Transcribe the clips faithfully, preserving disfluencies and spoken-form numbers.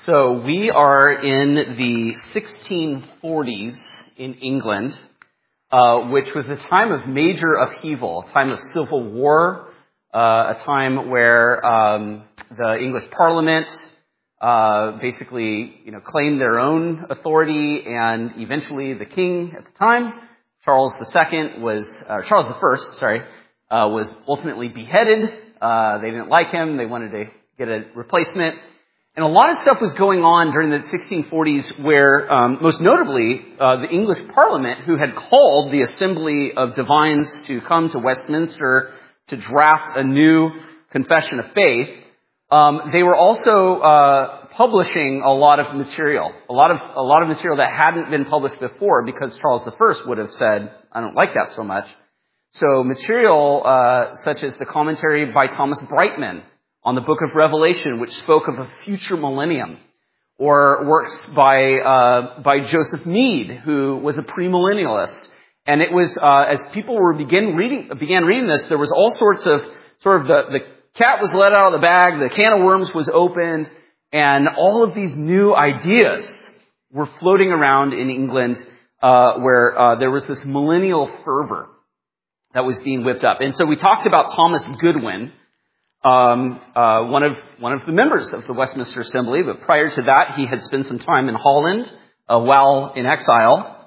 So we are in the sixteen forties in England, uh, which was a time of major upheaval, a time of civil war, uh, a time where um, the English Parliament uh, basically, you know, claimed their own authority, and eventually the king at the time, Charles the Second, was uh, Charles the First, sorry, uh, was ultimately beheaded. Uh, they didn't like him; they wanted to get a replacement. And a lot of stuff was going on during the sixteen forties where, um, most notably, uh, the English Parliament, who had called the Assembly of Divines to come to Westminster to draft a new confession of faith, um, they were also uh, publishing a lot of material, a lot of a lot of material that hadn't been published before, because Charles the First would have said, "I don't like that so much." So material uh, such as the commentary by Thomas Brightman on the book of Revelation, which spoke of a future millennium, or works by uh, by Joseph Mead, who was a premillennialist. And it was uh, as people were begin reading began reading this, there was all sorts of sort of the the cat was let out of the bag, the can of worms was opened, and all of these new ideas were floating around in England, uh, where uh, there was this millennial fervor that was being whipped up. And so we talked about Thomas Goodwin. Um, uh, one of one of the members of the Westminster Assembly, but prior to that, he had spent some time in Holland uh, while in exile.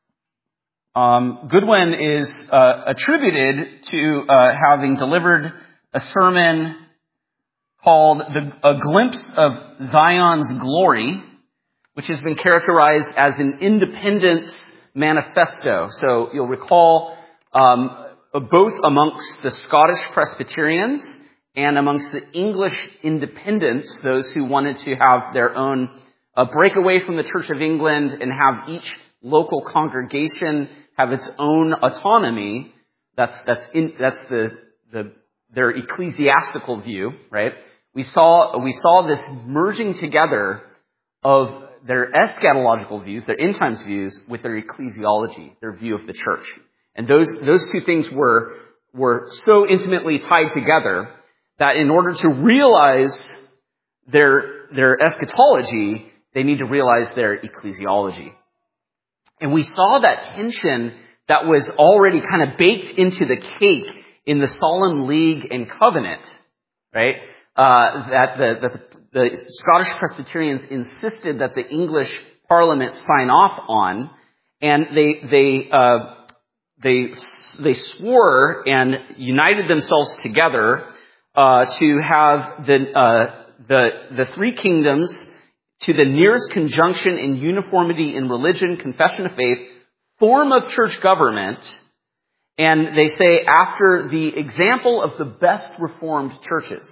Um, Goodwin is uh, attributed to uh, having delivered a sermon called the, "A Glimpse of Zion's Glory," which has been characterized as an independence manifesto. So you'll recall um, both amongst the Scottish Presbyterians and amongst the English independents, those who wanted to have their own uh, break away from the Church of England and have each local congregation have its own autonomy. That's that's in, that's the the their ecclesiastical view, right? We saw we saw this merging together of their eschatological views, their end times views, with their ecclesiology, their view of the church, and those those two things were were so intimately tied together that in order to realize their their eschatology, they need to realize their ecclesiology. And we saw that tension that was already kind of baked into the cake in the Solemn League and Covenant, right? Uh, that the, the, the Scottish Presbyterians insisted that the English Parliament sign off on, and they they uh, they they swore and united themselves together Uh, to have the uh, the the three kingdoms to the nearest conjunction in uniformity in religion, confession of faith, form of church government, and they say after the example of the best Reformed churches.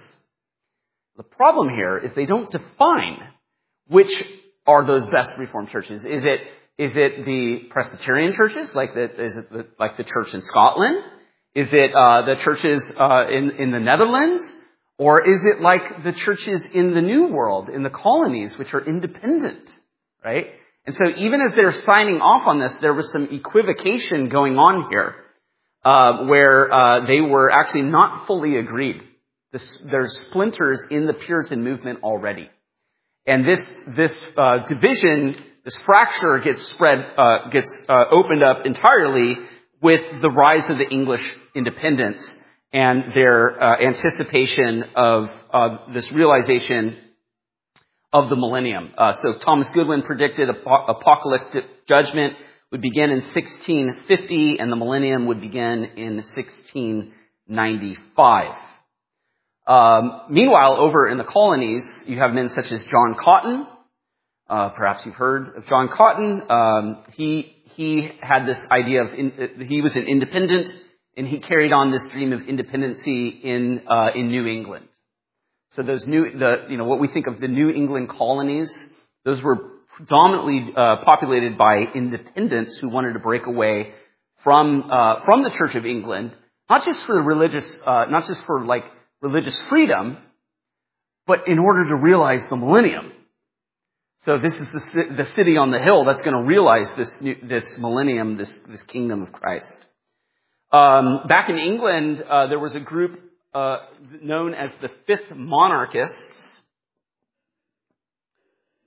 The problem here is they don't define which are those best Reformed churches. Is it is it the Presbyterian churches, like the is it the, like the church in Scotland? Is it uh, the churches uh, in, in the Netherlands? Or is it like the churches in the New World, in the colonies, which are independent, right? And so even as they're signing off on this, there was some equivocation going on here, uh, where uh, they were actually not fully agreed. This, there's splinters in the Puritan movement already. And this this uh, division, this fracture gets spread, uh, gets uh, opened up entirely with the rise of the English independents and their uh, anticipation of uh, this realization of the millennium. Uh, so Thomas Goodwin predicted ap- apocalyptic judgment would begin in sixteen fifty and the millennium would begin in sixteen ninety-five. Um, meanwhile, over in the colonies, you have men such as John Cotton. Uh, perhaps you've heard of John Cotton. Um, he He had this idea of, in, he was an independent, and he carried on this dream of independency in uh, in New England. So those new, the you know what we think of the New England colonies, those were predominantly uh, populated by independents who wanted to break away from uh, from the Church of England, not just for the religious, uh, not just for like religious freedom, but in order to realize the millennium. So this is the, the city on the hill that's going to realize this new, this millennium, this, this kingdom of Christ. Um, back in England, uh, there was a group uh, known as the Fifth Monarchists,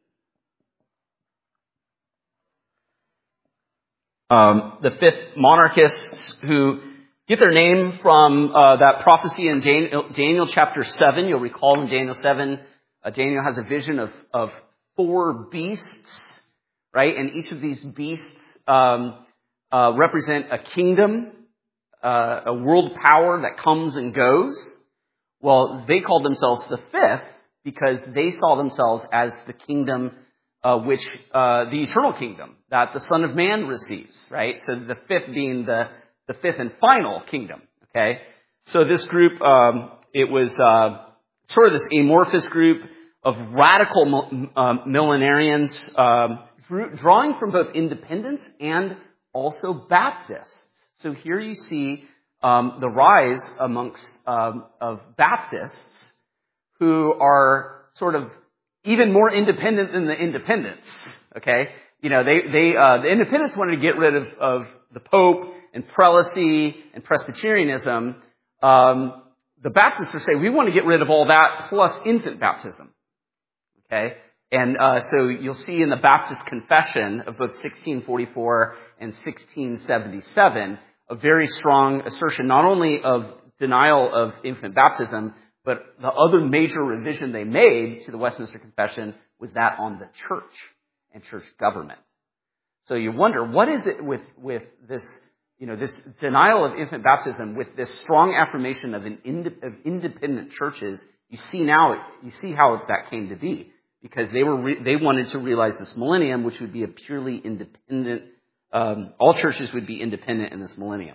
Um, the fifth monarchists, who get their name from uh, that prophecy in Daniel, Daniel chapter seven. You'll recall in Daniel seven, uh, Daniel has a vision of, of four beasts, right? And each of these beasts um, uh, represent a kingdom, uh, a world power that comes and goes. Well, they called themselves the fifth because they saw themselves as the kingdom Uh, which, uh, the eternal kingdom that the Son of Man receives, right? So the fifth being the, the fifth and final kingdom, okay? So this group, um, it was, uh, sort of this amorphous group of radical uh, millenarians, um, drew, drawing from both independents and also Baptists. So here you see, um, the rise amongst, um, of Baptists who are sort of even more independent than the independents, okay? You know, they, they, uh, the independents wanted to get rid of, of the Pope and prelacy and Presbyterianism. Um, the Baptists are saying, we want to get rid of all that plus infant baptism, okay? And, uh, so you'll see in the Baptist Confession of both sixteen forty-four and sixteen seventy-seven, a very strong assertion not only of denial of infant baptism, but the other major revision they made to the Westminster Confession was that on the church and church government. So you wonder, what is it with, with this, you know, this denial of infant baptism, with this strong affirmation of an ind- of independent churches? You see now, you see how that came to be, because they were re- they wanted to realize this millennium, which would be a purely independent. Um, all churches would be independent in this millennium.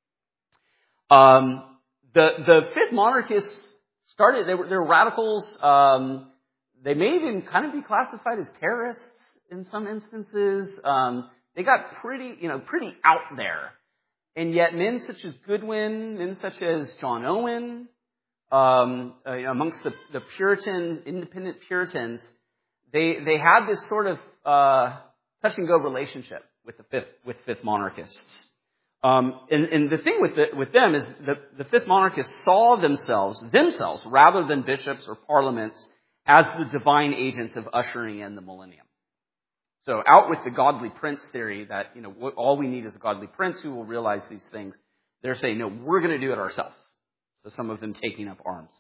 Um, the the fifth monarchists started, they were, they were radicals. Um, they may even kind of be classified as terrorists in some instances. Um, they got pretty, you know, pretty out there. And yet men such as Goodwin, men such as John Owen, um, uh, amongst the, the Puritan, independent Puritans, they, they had this sort of, uh, touch and go relationship with the fifth, with fifth monarchists. Um, and, and the thing with the, with them is that the fifth monarchists saw themselves, themselves, rather than bishops or parliaments, as the divine agents of ushering in the millennium. So out with the godly prince theory that, you know, all we need is a godly prince who will realize these things. They're saying, no, we're going to do it ourselves. So some of them taking up arms.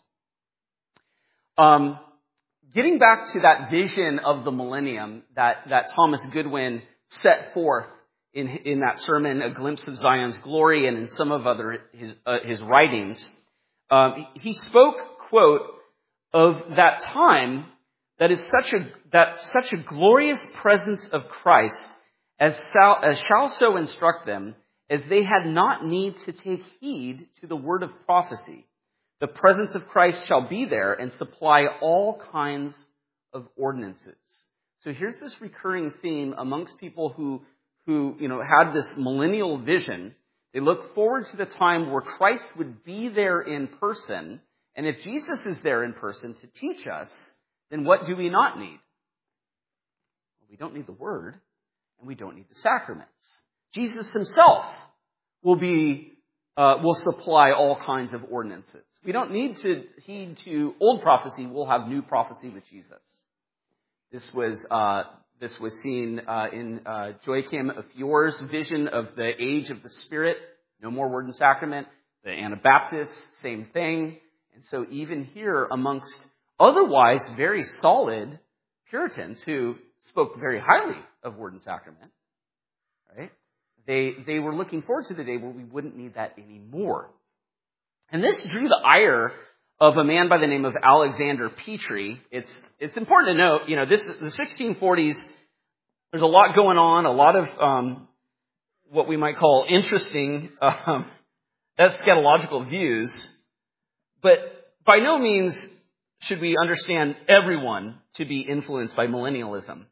Um, getting back to that vision of the millennium that, that Thomas Goodwin set forth in, in that sermon, A Glimpse of Zion's Glory, and in some of other his, uh, his writings, um, he spoke, quote, of that time that is such a, that such a glorious presence of Christ as shall, as shall so instruct them, as they had not need to take heed to the word of prophecy. The presence of Christ shall be there and supply all kinds of ordinances. So here's this recurring theme amongst people who, who, you know, had this millennial vision. They look forward to the time where Christ would be there in person. And if Jesus is there in person to teach us, then what do we not need? Well, we don't need the word, and we don't need the sacraments. Jesus himself will be, uh, will supply all kinds of ordinances. We don't need to heed to old prophecy. We'll have new prophecy with Jesus. This was, uh, this was seen, uh, in, uh, Joachim of Fior's vision of the age of the Spirit. No more word and sacrament. The Anabaptists, same thing. And so even here amongst otherwise very solid Puritans who spoke very highly of word and sacrament, right? They, they were looking forward to the day where we wouldn't need that anymore. And this drew the ire of a man by the name of Alexander Petrie. It's, it's important to note, you know, this, the sixteen forties, there's a lot going on, a lot of, um, what we might call interesting, um, eschatological views, but by no means should we understand everyone to be influenced by millennialism.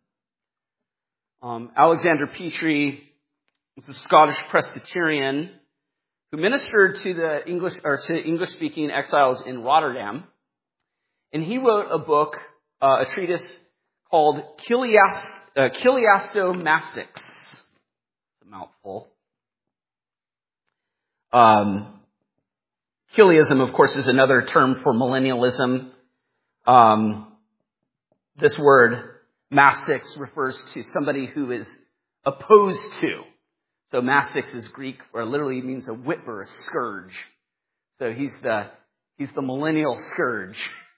Um, Alexander Petrie was a Scottish Presbyterian who ministered to the English or to English-speaking exiles in Rotterdam, and he wrote a book, uh, a treatise called Chiliast, uh, Chiliastomastics. It's a mouthful. Um, Chiliasm, of course, is another term for millennialism. Um, this word, mastics, refers to somebody who is opposed to. So mastix is Greek, or literally means a whip or a scourge. So he's the he's the millennial scourge.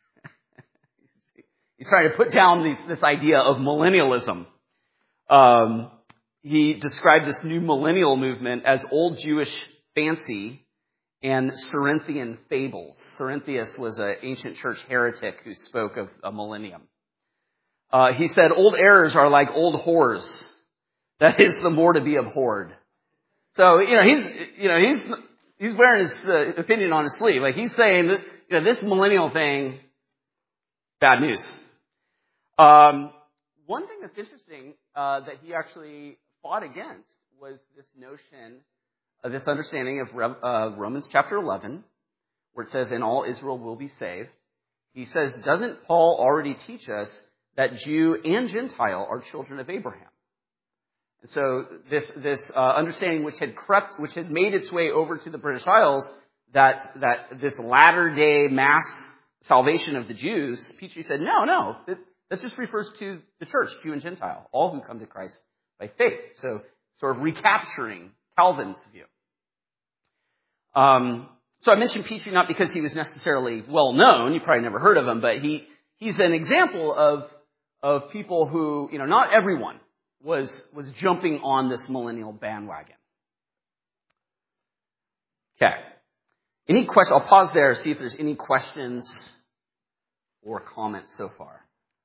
He's trying to put down these, this idea of millennialism. Um, he described this new millennial movement as old Jewish fancy and Cerinthian fables. Cerinthius was an ancient church heretic who spoke of a millennium. Uh, he said, old errors are like old whores. That is the more to be abhorred. So, you know, he's, you know, he's, he's wearing his uh, opinion on his sleeve. Like, he's saying that, you know, this millennial thing, bad news. Um, one thing that's interesting, uh, that he actually fought against was this notion of this understanding of Re- uh, Romans chapter eleven, where it says, and all Israel will be saved. He says, doesn't Paul already teach us that Jew and Gentile are children of Abraham? And so this this uh, understanding which had crept, which had made its way over to the British Isles, that that this latter-day mass salvation of the Jews, Petrie said, no, no, that, that just refers to the church, Jew and Gentile, all who come to Christ by faith. So sort of recapturing Calvin's view. Um, so I mentioned Petrie not because he was necessarily well known, you probably never heard of him, but he he's an example of of people who, you know, not everyone was was jumping on this millennial bandwagon. Okay. Any question? I'll pause there, see if there's any questions or comments so far.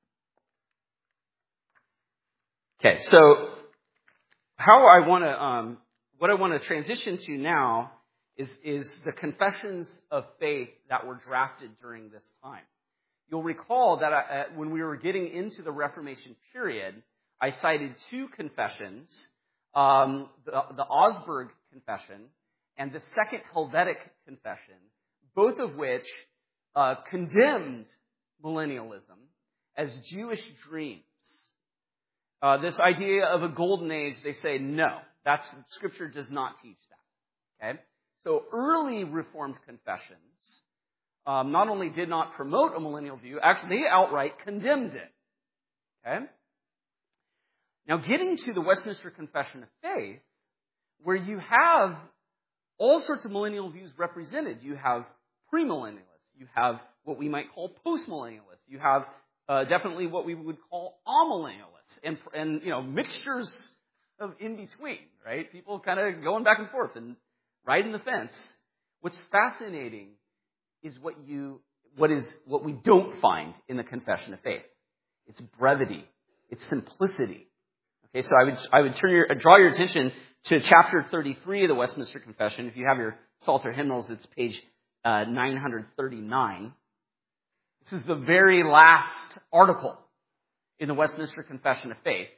Okay, so how I want to, um, what I want to transition to now is is the confessions of faith that were drafted during this time. You'll recall that I, uh, when we were getting into the Reformation period, I cited two confessions, um, the, the Augsburg Confession and the Second Helvetic Confession, both of which uh, condemned millennialism as Jewish dreams. Uh, this idea of a golden age, they say, no, that's Scripture does not teach that. Okay, so early Reformed confessions um, not only did not promote a millennial view, actually they outright condemned it. Okay. Now, getting to the Westminster Confession of Faith, where you have all sorts of millennial views represented. You have premillennialists. You have what we might call postmillennialists. You have uh, definitely what we would call amillennialists, and and you know mixtures of in between. Right? People kind of going back and forth and riding the fence. What's fascinating is what you what is what we don't find in the Confession of Faith. It's brevity. It's simplicity. Okay, so I would I would turn your draw your attention to chapter thirty-three of the Westminster Confession. If you have your Psalter hymnals, it's page uh, nine thirty-nine. This is the very last article in the Westminster Confession of Faith.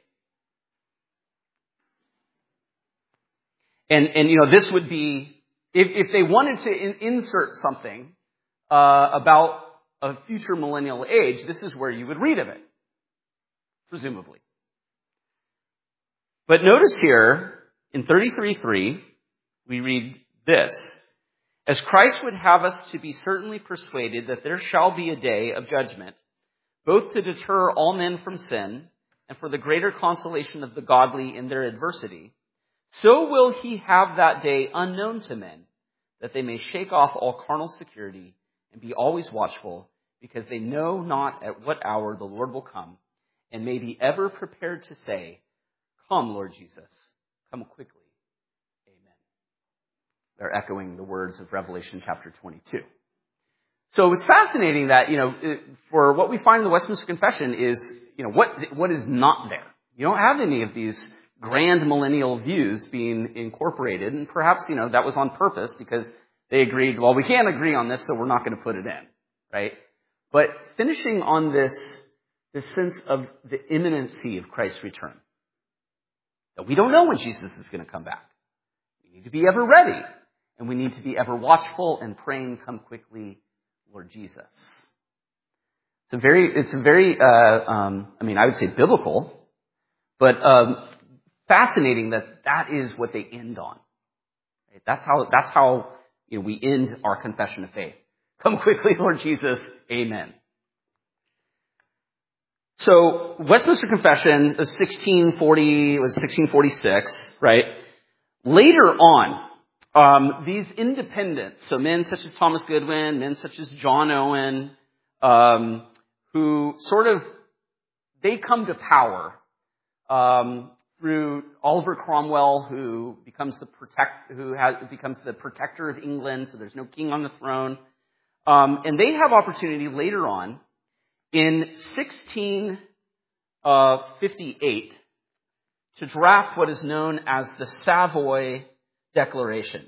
And and you know this would be if if they wanted to in, insert something uh, about a future millennial age, this is where you would read of it, presumably. But notice here, in thirty-three three, we read this. As Christ would have us to be certainly persuaded that there shall be a day of judgment, both to deter all men from sin and for the greater consolation of the godly in their adversity, so will he have that day unknown to men, that they may shake off all carnal security and be always watchful, because they know not at what hour the Lord will come, and may be ever prepared to say, come, Lord Jesus, come quickly. Amen. They're echoing the words of Revelation chapter twenty-two. So it's fascinating that, you know, for what we find in the Westminster Confession is, you know, what what is not there. You don't have any of these grand millennial views being incorporated, and perhaps, you know, that was on purpose because they agreed, well, we can't agree on this, so we're not going to put it in, right? But finishing on this, this sense of the imminency of Christ's return. That we don't know when Jesus is going to come back. We need to be ever ready. And we need to be ever watchful and praying, come quickly, Lord Jesus. It's a very, it's a very, uh, um, I mean, I would say biblical, but um, fascinating that that is what they end on. Right? That's how, that's how you know, we end our confession of faith. Come quickly, Lord Jesus. Amen. So Westminster Confession is sixteen forty, it was sixteen forty-six, right? Later on, um, these independents, so men such as Thomas Goodwin, men such as John Owen, um, who sort of, they come to power um, through Oliver Cromwell, who becomes the protect, who has, becomes the protector of England, so there's no king on the throne. Um, and they have opportunity later on in sixteen fifty-eight to draft what is known as the Savoy Declaration.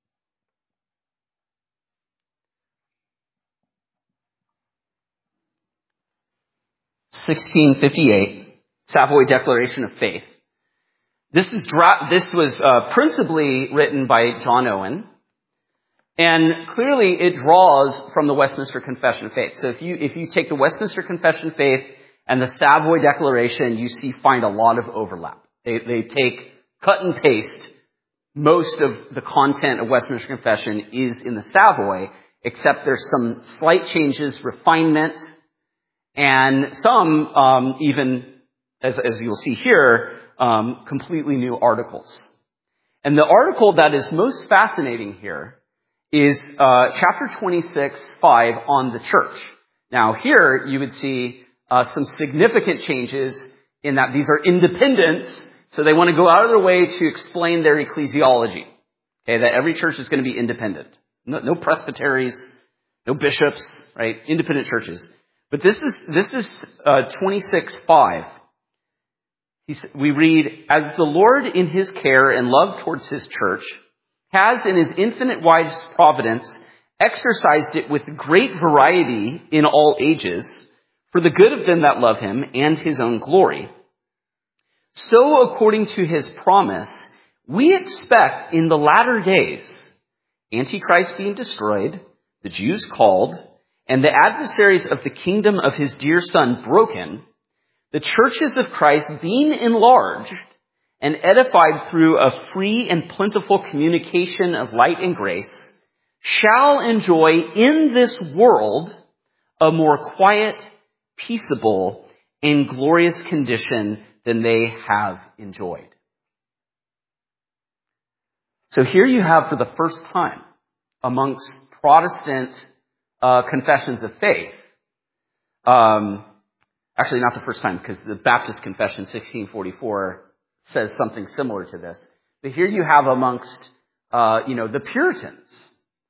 sixteen fifty-eight, Savoy Declaration of Faith. This is dra- this was uh, principally written by John Owen, and clearly it draws from the Westminster Confession of Faith. So if you if you take the Westminster Confession of Faith and the Savoy Declaration, you see find a lot of overlap. They they take cut and paste. Most of the content of Westminster Confession is in the Savoy, except there's some slight changes, refinement, and some um, even, as, as you'll see here, um, completely new articles. And the article that is most fascinating here is uh, chapter twenty-six, five on the church. Now here you would see uh, some significant changes in that these are independents, so they want to go out of their way to explain their ecclesiology. Okay, that every church is going to be independent. No, no presbyteries, no bishops, right? Independent churches. But this is this is uh, twenty-six five. We read, "As the Lord in his care and love towards his church has in his infinite wise providence exercised it with great variety in all ages for the good of them that love him and his own glory, so according to his promise, we expect in the latter days, Antichrist being destroyed, the Jews called, and the adversaries of the kingdom of his dear Son broken, the churches of Christ being enlarged and edified through a free and plentiful communication of light and grace, shall enjoy in this world a more quiet, peaceable, and glorious condition than they have enjoyed." So here you have for the first time amongst Protestant uh, confessions of faith, um, actually not the first time because the Baptist Confession sixteen forty-four says something similar to this, but here you have amongst uh, you know the Puritans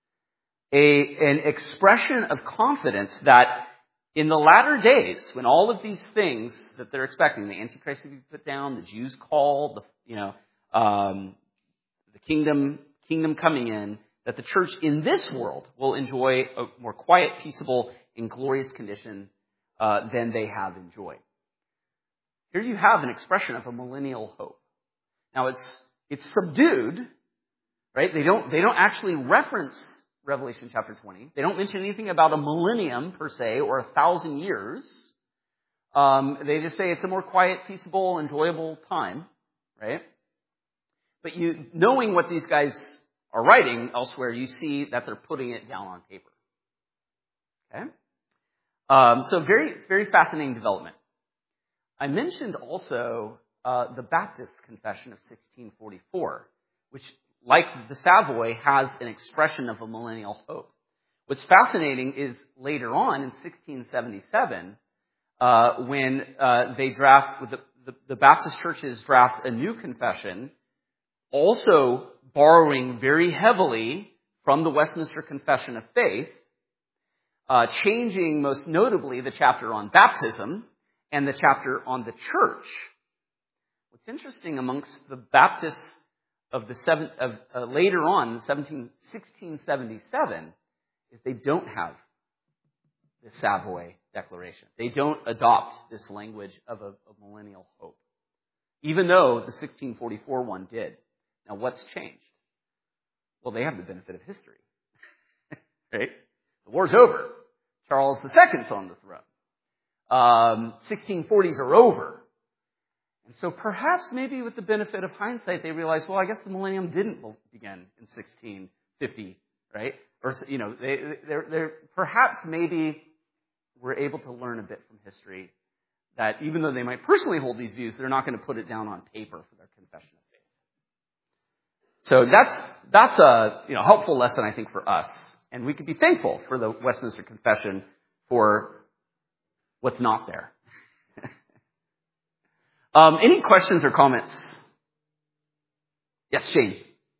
a an expression of confidence that in the latter days, when all of these things that they're expecting, the Antichrist to be put down, the Jews called, the, you know, um, the kingdom, kingdom coming in, that the church in this world will enjoy a more quiet, peaceable, and glorious condition uh, than they have enjoyed. Here you have an expression of a millennial hope. Now it's it's subdued, right? They don't they don't actually reference Revelation chapter twenty. They don't mention anything about a millennium per se or a thousand years. Um, they just say it's a more quiet, peaceable, enjoyable time, right? But you, knowing what these guys are writing elsewhere, you see that they're putting it down on paper. Okay? Um, so very, very fascinating development. I mentioned also uh, the Baptist Confession of sixteen forty-four, which, like the Savoy, has an expression of a millennial hope. What's fascinating is later on in sixteen seventy-seven, uh, when uh, they draft, the, the, the Baptist churches draft a new confession, also borrowing very heavily from the Westminster Confession of Faith, uh, changing most notably the chapter on baptism and the chapter on the church. What's interesting amongst the Baptists of the seven, of uh, later on, sixteen seventy-seven, is they don't have the Savoy Declaration. They don't adopt this language of a, a millennial hope, even though the sixteen forty-four one did. Now, what's changed? Well, they have the benefit of history, right? The war's over. Charles the Second's on the throne. Um, sixteen forties are over. And so perhaps maybe with the benefit of hindsight, they realized, well, I guess the millennium didn't begin in sixteen fifty, right? Or, you know, they, they're, they're, perhaps maybe we're able to learn a bit from history that even though they might personally hold these views, they're not going to put it down on paper for their confession of faith. So that's that's a you know helpful lesson, I think, for us. And we could be thankful for the Westminster Confession for what's not there. um, any questions or comments? Yes, Shane.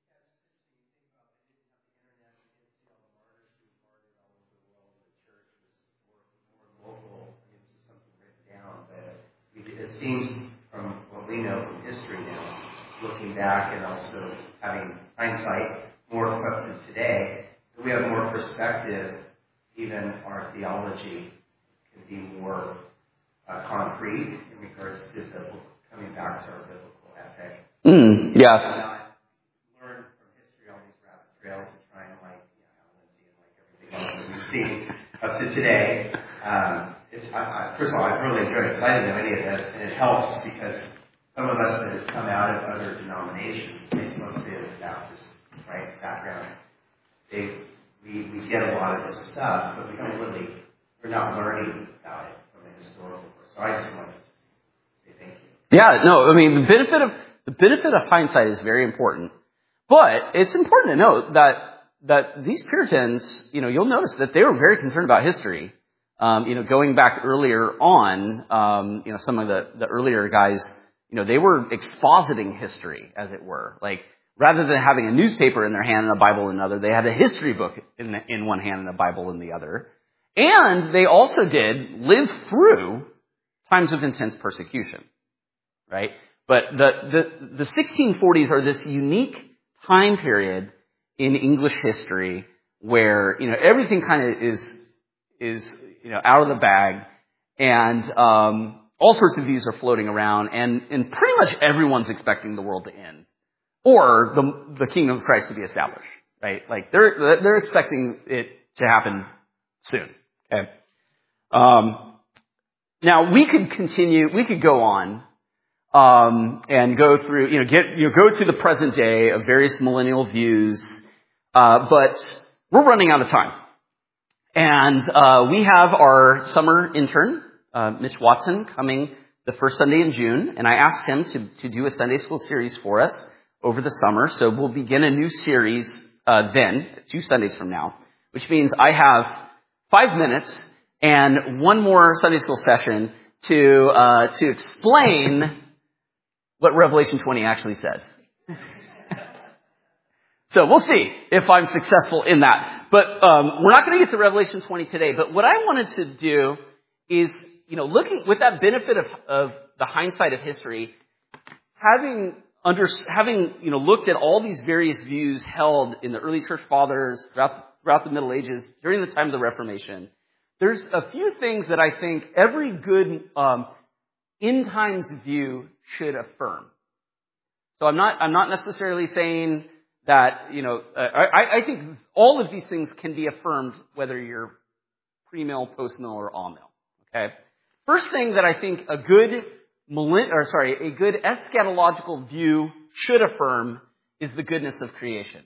It seems from what we know from history now, looking back and also having hindsight more equipped to today, that we have more perspective. Even our theology can be more uh, concrete in regards to biblical, coming back to our biblical ethic. Mm, yeah. And not learn from history all these rabbit trails and try and like, you know, Lindsay and like everything else that we've seen up to today. Um, It's, I, I, first of all, I've really enjoyed it because I didn't know any of this, and it helps because some of us that have come out of other denominations, it's mostly of Baptist, right, background, they, we, we get a lot of this stuff, but we don't really, we're not learning about it from the historical course. So I just wanted to say thank you. Yeah, no, I mean, the benefit of, the benefit of hindsight is very important, but it's important to note that, that these Puritans, you know, you'll notice that they were very concerned about history. Um, you know, going back earlier on, um, you know, some of the, the earlier guys, you know, they were expositing history, as it were. Like, rather than having a newspaper in their hand and a Bible in another, they had a history book in, the, in one hand and a Bible in the other. And they also did live through times of intense persecution, right? But the, the, the sixteen forties are this unique time period in English history where, you know, everything kind of is, is, you know, out of the bag, and um, all sorts of views are floating around, and, and pretty much everyone's expecting the world to end, or the, the kingdom of Christ to be established, right? Like, they're, they're expecting it to happen soon, okay? Um, now, we could continue, we could go on, um, and go through, you know, get, you know, go to the present day of various millennial views, uh, but we're running out of time. And uh, we have our summer intern, uh, Mitch Watson, coming the first Sunday in June, and I asked him to, to do a Sunday school series for us over the summer. So we'll begin a new series uh, then, two Sundays from now, which means I have five minutes and one more Sunday school session to uh, to explain what Revelation twenty actually says. So we'll see if I'm successful in that. But um, we're not going to get to Revelation twenty today. But what I wanted to do is, you know, looking with that benefit of, of the hindsight of history, having under, having you know looked at all these various views held in the early church fathers throughout throughout the Middle Ages during the time of the Reformation, there's a few things that I think every good um, end times view should affirm. So I'm not I'm not necessarily saying that, you know, uh, I, I think all of these things can be affirmed whether you're pre-mill, post-mill, or all-mill. Okay. First thing that I think a good, or sorry, a good eschatological view should affirm is the goodness of creation.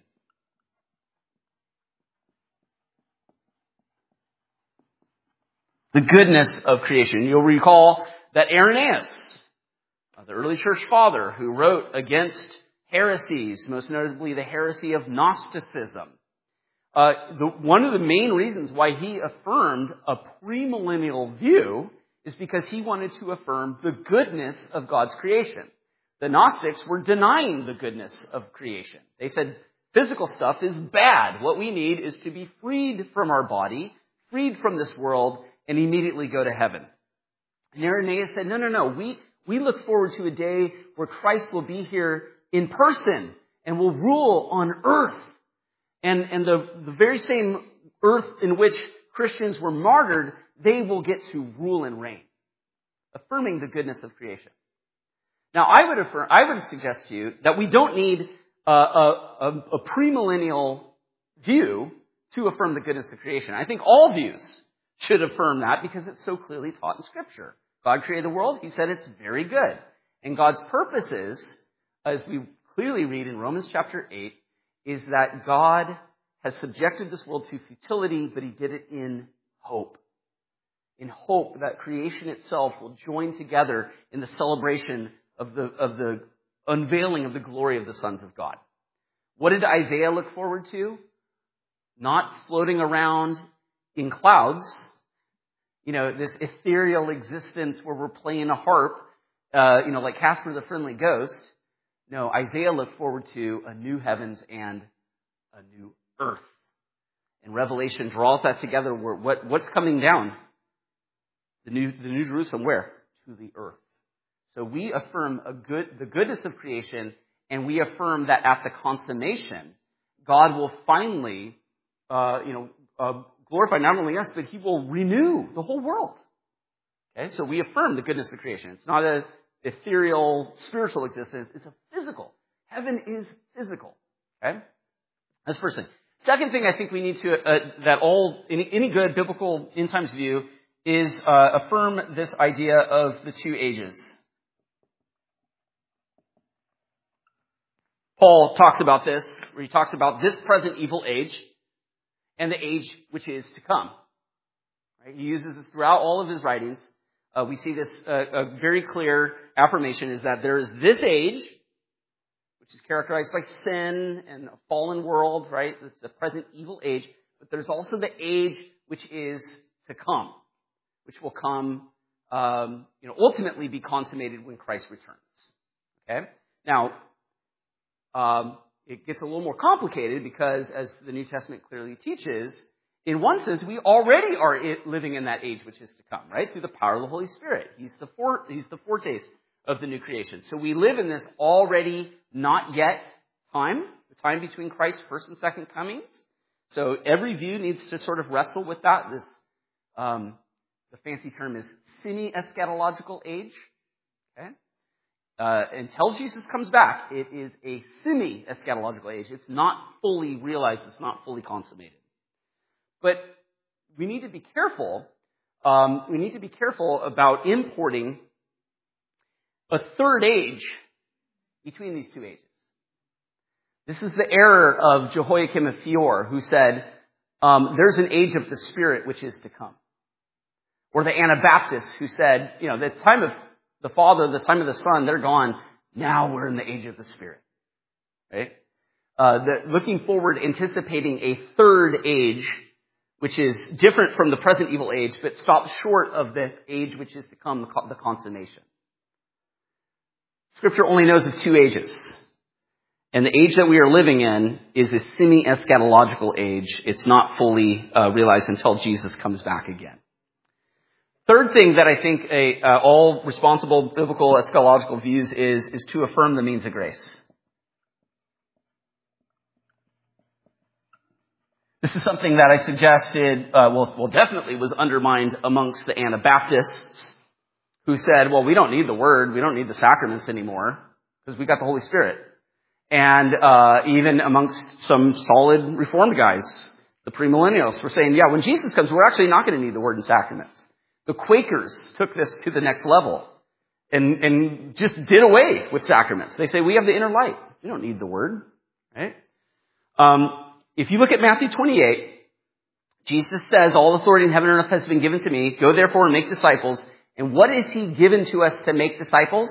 The goodness of creation. You'll recall that Irenaeus, the early church father who wrote against heresies, most notably the heresy of Gnosticism. Uh, the, one of the main reasons why he affirmed a premillennial view is because he wanted to affirm the goodness of God's creation. The Gnostics were denying the goodness of creation. They said physical stuff is bad. What we need is to be freed from our body, freed from this world, and immediately go to heaven. And Irenaeus said, no, no, no, we, we look forward to a day where Christ will be here in person and will rule on earth. And, and the, the very same earth in which Christians were martyred, they will get to rule and reign, affirming the goodness of creation. Now, I would affirm, I would suggest to you that we don't need a, a, a premillennial view to affirm the goodness of creation. I think all views should affirm that because it's so clearly taught in Scripture. God created the world. He said it's very good. And God's purpose is, as we clearly read in Romans chapter eight, is that God has subjected this world to futility, but he did it in hope. In hope that creation itself will join together in the celebration of the, of the unveiling of the glory of the sons of God. What did Isaiah look forward to? Not floating around in clouds, you know, this ethereal existence where we're playing a harp, uh, you know, like Casper the Friendly Ghost. No, Isaiah looked forward to a new heavens and a new earth. And Revelation draws that together. Where what, what's coming down? The new, the new Jerusalem, where? To the earth. So we affirm a good, the goodness of creation, and we affirm that at the consummation, God will finally, uh, you know, uh, glorify not only us, but He will renew the whole world. Okay, so we affirm the goodness of creation. It's not a ethereal, spiritual existence. It's a physical. Heaven is physical. Okay, that's the first thing. Second thing, I think we need to uh, that all any, any good biblical end times view is uh, affirm this idea of the two ages. Paul talks about this, where he talks about this present evil age and the age which is to come. Right? He uses this throughout all of his writings. Uh, we see this, uh, a very clear affirmation is that there is this age, which is characterized by sin and a fallen world, right? It's the present evil age. But there's also the age which is to come, which will come, um, you know, ultimately be consummated when Christ returns. Okay? Now, um, it gets a little more complicated because, as the New Testament clearly teaches, in one sense, we already are living in that age which is to come, right? Through the power of the Holy Spirit. He's the fore, he's the foretaste of the new creation. So we live in this already not yet time, the time between Christ's first and second comings. So every view needs to sort of wrestle with that. This, um, the fancy term is semi-eschatological age. Okay? Uh, until Jesus comes back, it is a semi-eschatological age. It's not fully realized. It's not fully consummated. But we need to be careful. Um, we need to be careful about importing a third age between these two ages. This is the error of Jehoiakim of Fior, who said, um, there's an age of the Spirit which is to come. Or the Anabaptists, who said, you know, the time of the Father, the time of the Son, they're gone. Now we're in the age of the Spirit. Right? Uh, the, looking forward, anticipating a third age, which is different from the present evil age, but stops short of the age which is to come, the consummation. Scripture only knows of two ages. And the age that we are living in is a semi-eschatological age. It's not fully uh, realized until Jesus comes back again. Third thing that I think a, uh, all responsible biblical eschatological views is, is to affirm the means of grace. This is something that I suggested, uh, well, well, definitely was undermined amongst the Anabaptists, who said, well, we don't need the Word, we don't need the sacraments anymore, because we got the Holy Spirit. And uh, even amongst some solid Reformed guys, the premillennialists, were saying, yeah, when Jesus comes, we're actually not going to need the Word and sacraments. The Quakers took this to the next level and, and just did away with sacraments. They say, we have the inner light. We don't need the Word. Right? Um, if you look at Matthew twenty-eight, Jesus says, all authority in heaven and earth has been given to me. Go therefore and make disciples. And what is He given to us to make disciples?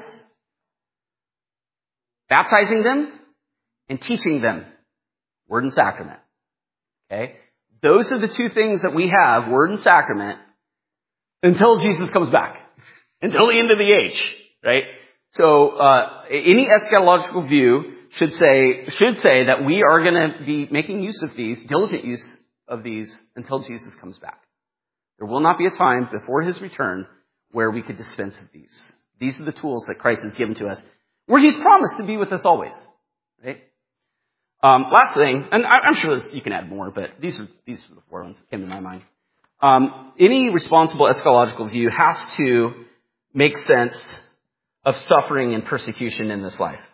Baptizing them and teaching them. Word and sacrament. Okay? Those are the two things that we have, Word and sacrament, until Jesus comes back. Until the end of the age. Right? So, uh, any eschatological view should say, should say that we are going to be making use of these, diligent use of these, until Jesus comes back. There will not be a time before His return where we could dispense of these. These are the tools that Christ has given to us, where He's promised to be with us always. Right? Um, last thing, and I, I'm sure you can add more, but these are these are the four ones that came to my mind. Um, any responsible eschatological view has to make sense of suffering and persecution in this life.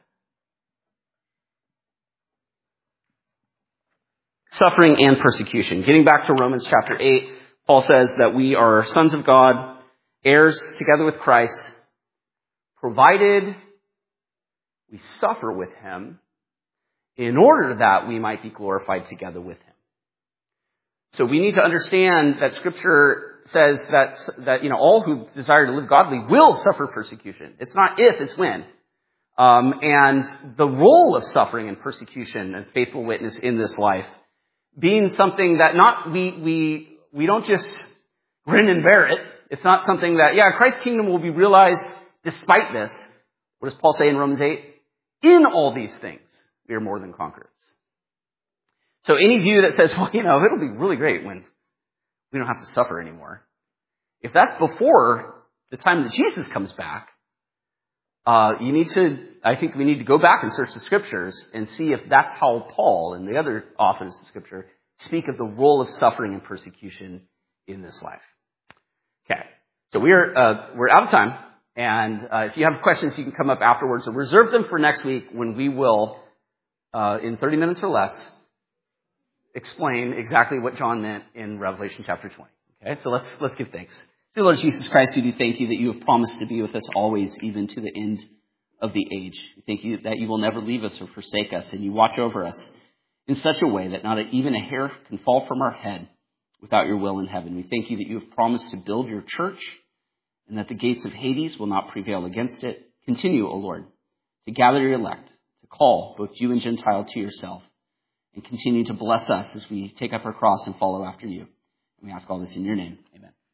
Suffering and persecution. Getting back to Romans chapter eight, Paul says that we are sons of God, heirs together with Christ, provided we suffer with Him in order that we might be glorified together with Him. So we need to understand that Scripture says that, that you know, all who desire to live godly will suffer persecution. It's not if, it's when. Um, and the role of suffering and persecution and faithful witness in this life being something that not, we, we, we don't just grin and bear it. It's not something that, yeah, Christ's kingdom will be realized despite this. What does Paul say in Romans eight? In all these things, we are more than conquerors. So any view that says, well, you know, it'll be really great when we don't have to suffer anymore. If that's before the time that Jesus comes back, uh, you need to, I think we need to go back and search the scriptures and see if that's how Paul and the other authors of scripture speak of the role of suffering and persecution in this life. Okay. So we're, uh, we're out of time. And, uh, if you have questions, you can come up afterwards. So reserve them for next week when we will, uh, in thirty minutes or less, explain exactly what John meant in Revelation chapter twenty. Okay, so let's let's give thanks. Dear Lord Jesus Christ, we do thank you that you have promised to be with us always, even to the end of the age. We thank you that you will never leave us or forsake us, and you watch over us in such a way that not a, even a hair can fall from our head without your will in heaven. We thank you that you have promised to build your church, and that the gates of Hades will not prevail against it. Continue, O Lord, to gather your elect, to call both Jew and Gentile to yourself, and continue to bless us as we take up our cross and follow after you. And we ask all this in your name. Amen.